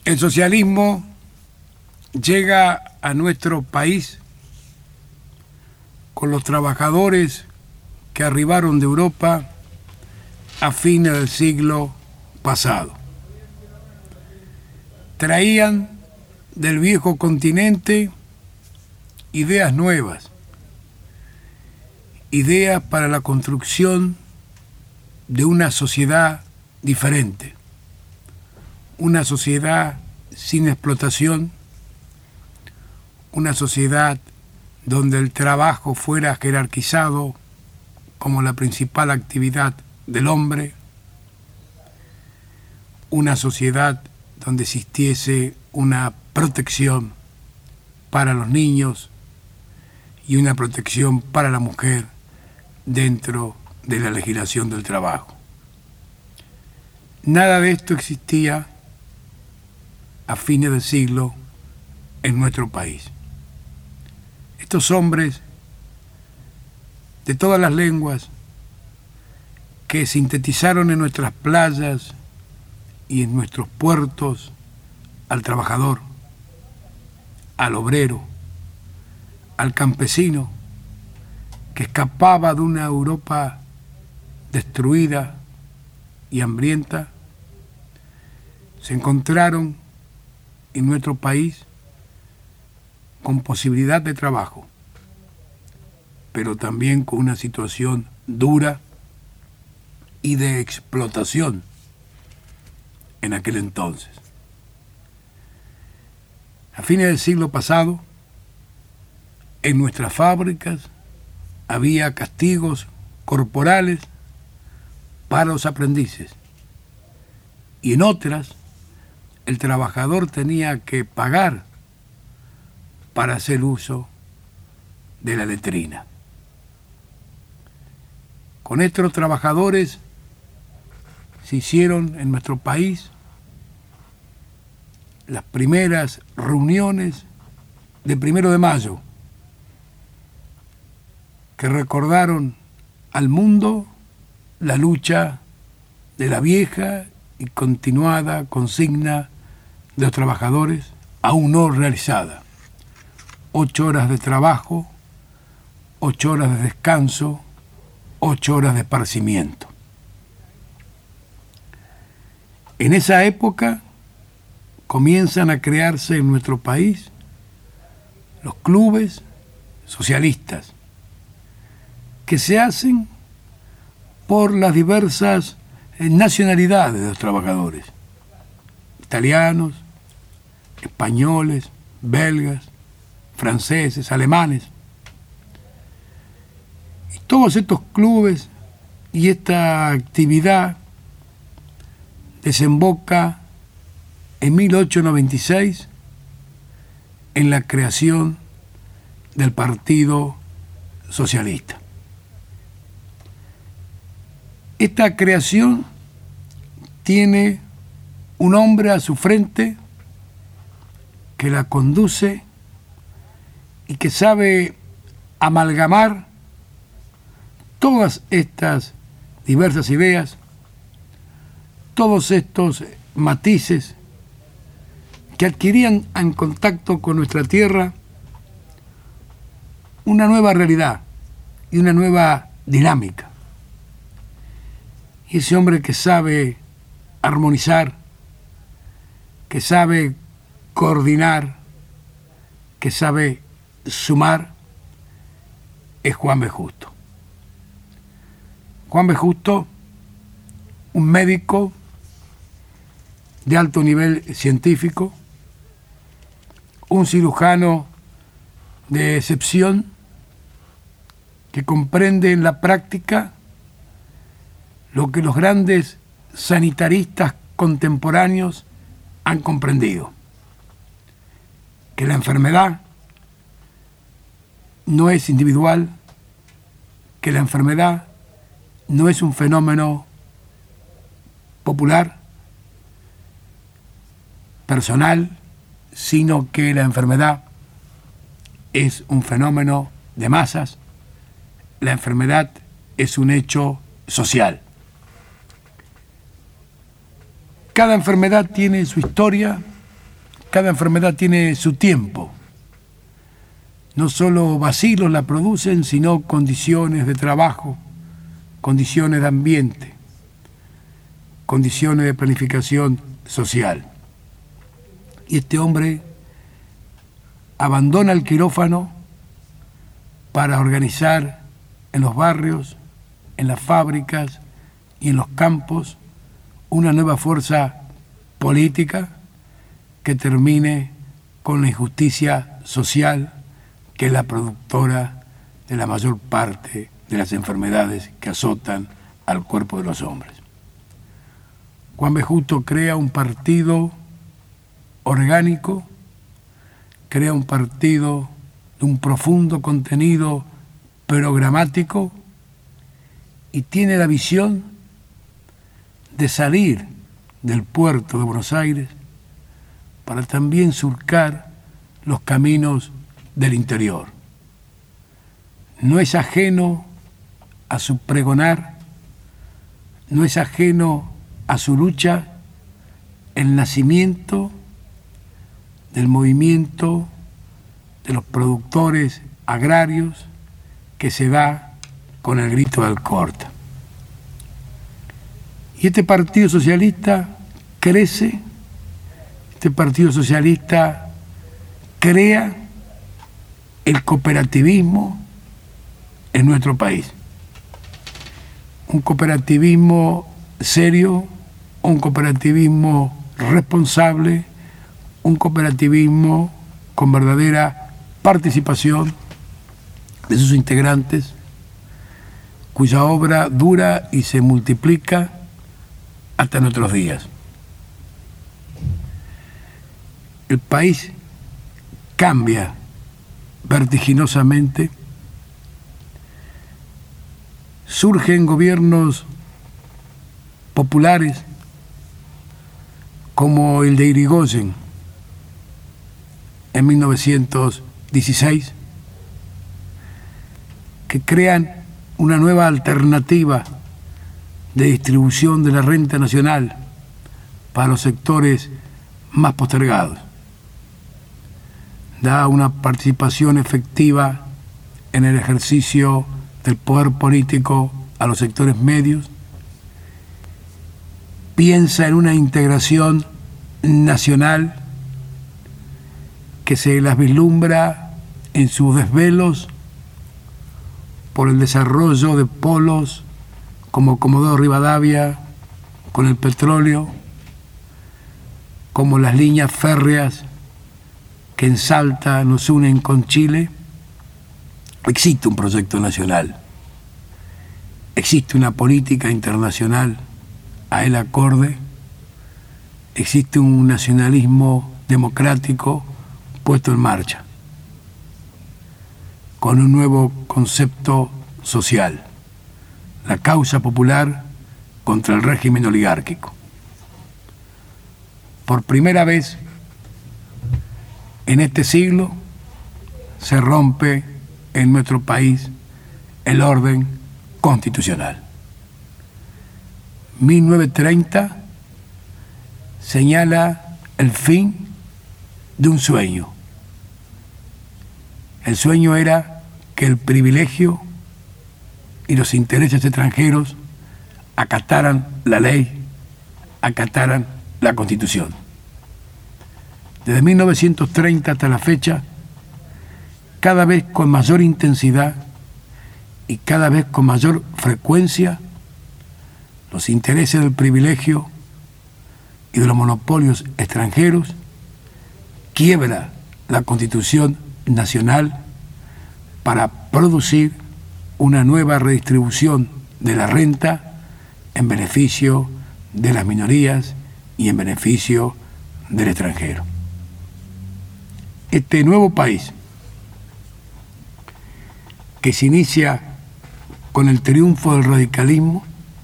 El socialismo llega a nuestro país con los trabajadores que arribaron de Europa a fines del siglo pasado. Traían del viejo continente ideas nuevas, ideas para la construcción de una sociedad diferente, una sociedad sin explotación, una sociedad donde el trabajo fuera jerarquizado como la principal actividad del hombre, una sociedad donde existiese una protección para los niños y una protección para la mujer dentro de la legislación del trabajo. Nada de esto existía a fines del siglo en nuestro país. Estos hombres de todas las lenguas que sintetizaron en nuestras playas y en nuestros puertos al trabajador, al obrero, al campesino que escapaba de una Europa destruida y hambrienta, se encontraron en nuestro país con posibilidad de trabajo, pero también con una situación dura y de explotación en aquel entonces. A fines del siglo pasado, en nuestras fábricas había castigos corporales para los aprendices y en otras el trabajador tenía que pagar para hacer uso de la letrina. Con estos trabajadores se hicieron en nuestro país las primeras reuniones de 1 de mayo que recordaron al mundo la lucha de la vieja y continuada consigna de los trabajadores aún no realizada. 8 horas de trabajo, 8 horas de descanso, 8 horas de esparcimiento. En esa época comienzan a crearse en nuestro país los clubes socialistas que se hacen por las diversas nacionalidades de los trabajadores, italianos, españoles, belgas, franceses, alemanes. Y todos estos clubes y esta actividad desemboca en 1896 en la creación del Partido Socialista. Esta creación tiene un hombre a su frente que la conduce y que sabe amalgamar todas estas diversas ideas, todos estos matices que adquirían en contacto con nuestra tierra una nueva realidad y una nueva dinámica. Y ese hombre que sabe armonizar, que sabe coordinar, que sabe sumar, es Juan B. Justo. Juan B. Justo, un médico de alto nivel científico, un cirujano de excepción que comprende en la práctica lo que los grandes sanitaristas contemporáneos han comprendido, que la enfermedad no es individual, que la enfermedad no es un fenómeno popular, personal, sino que la enfermedad es un fenómeno de masas, la enfermedad es un hecho social. Cada enfermedad tiene su historia cada enfermedad tiene su tiempo. No solo bacilos la producen, sino condiciones de trabajo, condiciones de ambiente, condiciones de planificación social. Y este hombre abandona el quirófano para organizar en los barrios, en las fábricas y en los campos una nueva fuerza política que termine con la injusticia social, que es la productora de la mayor parte de las enfermedades que azotan al cuerpo de los hombres. Juan B. Justo crea un partido orgánico, crea un partido de un profundo contenido programático y tiene la visión de salir del puerto de Buenos Aires para también surcar los caminos del interior. No es ajeno a su pregonar, no es ajeno a su lucha el nacimiento del movimiento de los productores agrarios que se da con el grito de Alcorta. Y este Partido Socialista crece, este Partido Socialista crea el cooperativismo en nuestro país. Un cooperativismo serio, un cooperativismo responsable, un cooperativismo con verdadera participación de sus integrantes, cuya obra dura y se multiplica hasta nuestros días. El país cambia vertiginosamente, surgen gobiernos populares como el de Irigoyen en 1916, que crean una nueva alternativa de distribución de la renta nacional para los sectores más postergados. Da una participación efectiva en el ejercicio del poder político a los sectores medios, piensa en una integración nacional que se las vislumbra en sus desvelos por el desarrollo de polos como Comodoro Rivadavia, con el petróleo, como las líneas férreas que en Salta nos unen con Chile. Existe un proyecto nacional, existe una política internacional a él acorde, existe un nacionalismo democrático puesto en marcha, con un nuevo concepto social, la causa popular contra el régimen oligárquico. Por primera vez en este siglo se rompe en nuestro país el orden constitucional. 1930 señala el fin de un sueño. El sueño era que el privilegio y los intereses extranjeros acataran la ley, acataran la Constitución. Desde 1930 hasta la fecha, cada vez con mayor intensidad y cada vez con mayor frecuencia, los intereses del privilegio y de los monopolios extranjeros quiebra la Constitución nacional para producir una nueva redistribución de la renta en beneficio de las minorías y en beneficio del extranjero. Este nuevo país, que se inicia con el triunfo del radicalismo,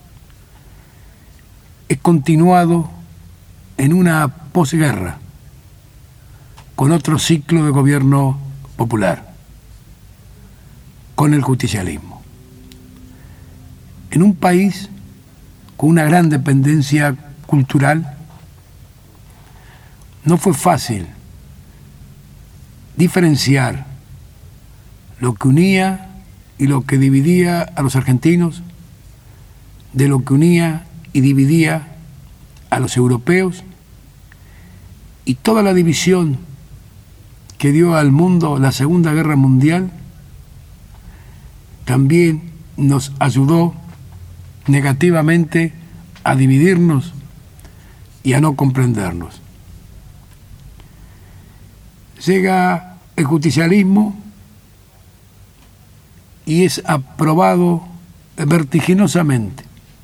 es continuado en una posguerra con otro ciclo de gobierno popular, con el justicialismo. En un país con una gran dependencia cultural, no fue fácil diferenciar lo que unía y lo que dividía a los argentinos de lo que unía y dividía a los europeos, y toda la división que dio al mundo la Segunda Guerra Mundial también nos ayudó negativamente a dividirnos y a no comprendernos. Llega el justicialismo y es aprobado vertiginosamente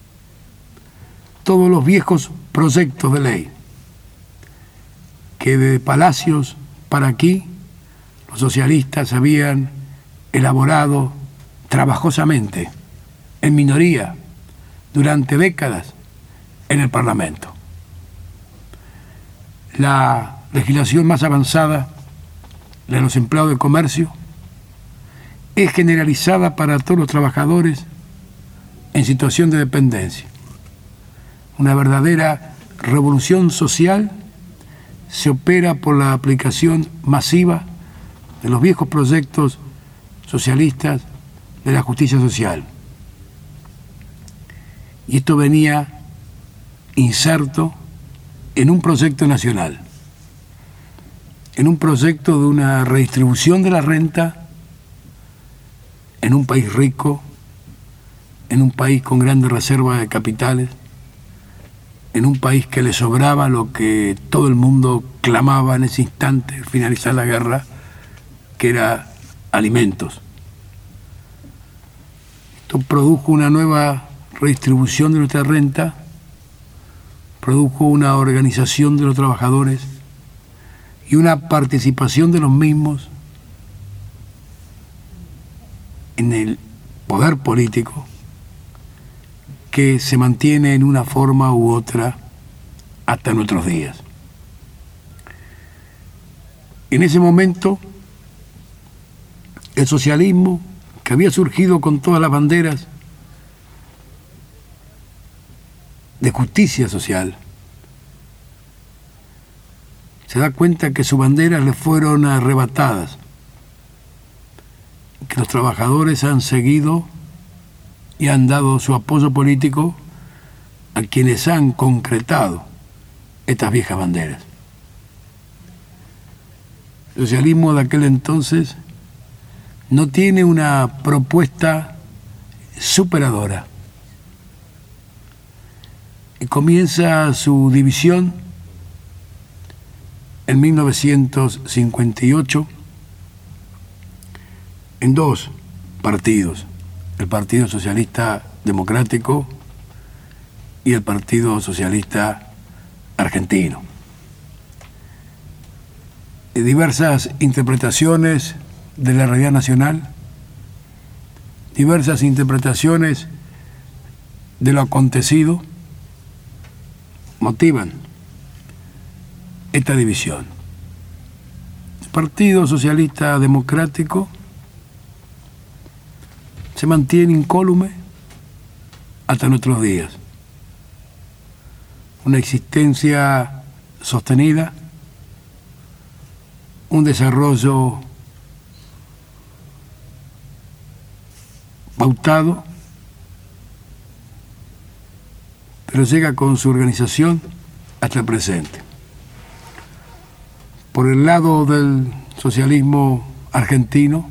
todos los viejos proyectos de ley que de Palacios para aquí los socialistas habían elaborado trabajosamente, en minoría, durante décadas en el Parlamento. La legislación más avanzada, la de los empleados de comercio, es generalizada para todos los trabajadores en situación de dependencia. Una verdadera revolución social se opera por la aplicación masiva de los viejos proyectos socialistas de la justicia social. Y esto venía inserto en un proyecto nacional, en un proyecto de una redistribución de la renta en un país rico, en un país con grandes reservas de capitales, en un país que le sobraba lo que todo el mundo clamaba en ese instante, al finalizar la guerra, que era alimentos. Esto produjo una nueva redistribución de nuestra renta, produjo una organización de los trabajadores y una participación de los mismos en el poder político, que se mantiene en una forma u otra hasta nuestros días. En ese momento, el socialismo, que había surgido con todas las banderas de justicia social, se da cuenta que sus banderas le fueron arrebatadas, que los trabajadores han seguido y han dado su apoyo político a quienes han concretado estas viejas banderas. El socialismo de aquel entonces no tiene una propuesta superadora y comienza su división en 1958 en dos partidos: el Partido Socialista Democrático y el Partido Socialista Argentino. Diversas interpretaciones de la realidad nacional, diversas interpretaciones de lo acontecido, motivan esta división. El Partido Socialista Democrático se mantiene incólume hasta nuestros días. Una existencia sostenida, un desarrollo pautado, pero llega con su organización hasta el presente. Por el lado del socialismo argentino,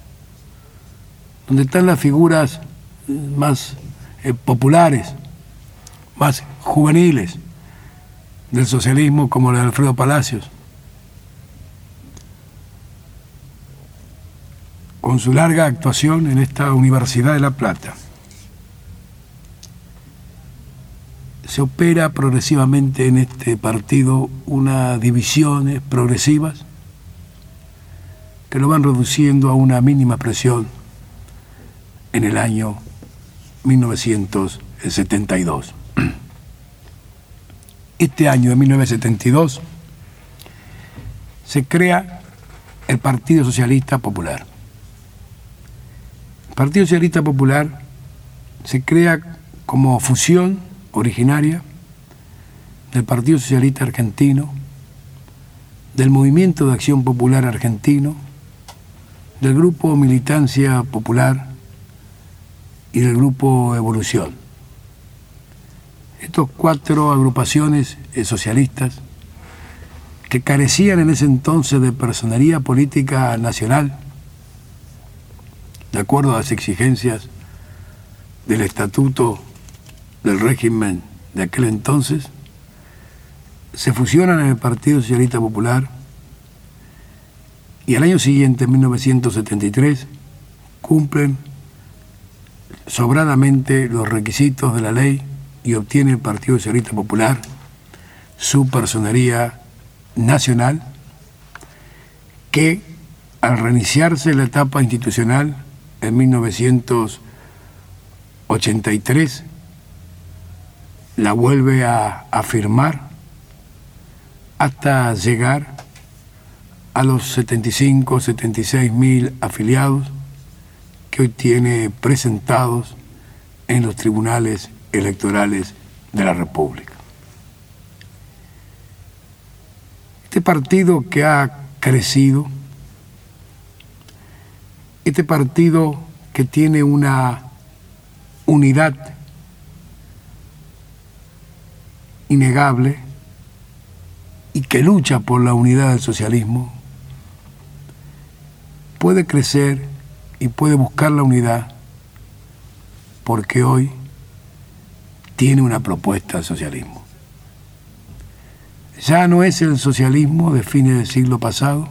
donde están las figuras más populares, más juveniles del socialismo, como la de Alfredo Palacios, con su larga actuación en esta Universidad de La Plata. Se opera progresivamente en este partido unas divisiones progresivas que lo van reduciendo a una mínima expresión en el año 1972. Este año de 1972 se crea el Partido Socialista Popular. El Partido Socialista Popular se crea como fusión originaria del Partido Socialista Argentino, del Movimiento de Acción Popular Argentino, del Grupo Militancia Popular y del Grupo Evolución. Estos 4 agrupaciones socialistas que carecían en ese entonces de personería política nacional, de acuerdo a las exigencias del estatuto del régimen de aquel entonces, se fusionan en el Partido Socialista Popular y al año siguiente, en 1973, cumplen sobradamente los requisitos de la ley y obtiene el Partido Socialista Popular su personería nacional, que al reiniciarse la etapa institucional en 1983 la vuelve a afirmar hasta llegar a los 75, 76.000 afiliados que hoy tiene presentados en los tribunales electorales de la República. Este partido que ha crecido, este partido que tiene una unidad innegable y que lucha por la unidad del socialismo, puede crecer y puede buscar la unidad porque hoy tiene una propuesta de socialismo. Ya no es el socialismo de fines del siglo pasado,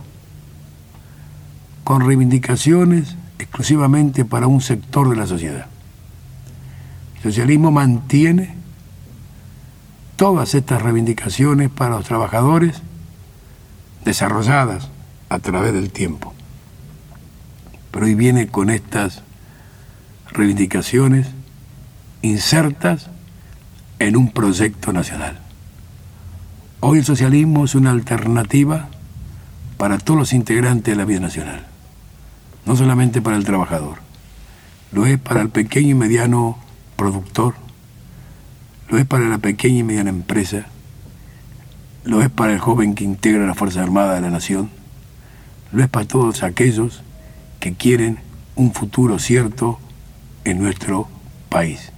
con reivindicaciones exclusivamente para un sector de la sociedad. El socialismo mantiene todas estas reivindicaciones para los trabajadores, desarrolladas a través del tiempo. Pero hoy viene con estas reivindicaciones insertas en un proyecto nacional. Hoy el socialismo es una alternativa para todos los integrantes de la vida nacional, no solamente para el trabajador, lo es para el pequeño y mediano productor, lo es para la pequeña y mediana empresa, lo es para el joven que integra las Fuerzas Armadas de la Nación, lo es para todos aquellos que quieren un futuro cierto en nuestro país.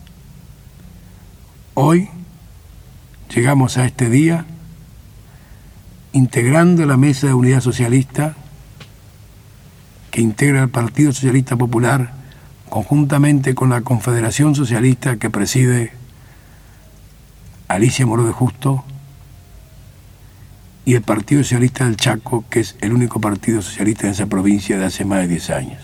Hoy llegamos a este día integrando la mesa de unidad socialista que integra el Partido Socialista Popular conjuntamente con la Confederación Socialista que preside Alicia Moró de Justo y el Partido Socialista del Chaco, que es el único partido socialista en esa provincia de hace más de 10 años.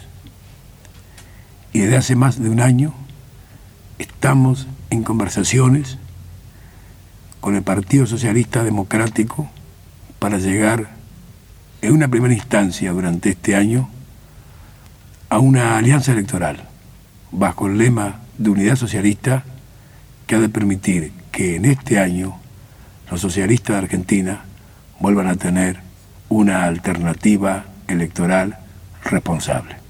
Y desde hace más de un año estamos en conversaciones con el Partido Socialista Democrático para llegar en una primera instancia durante este año a una alianza electoral bajo el lema de unidad socialista que ha de permitir que en este año los socialistas de Argentina vuelvan a tener una alternativa electoral responsable.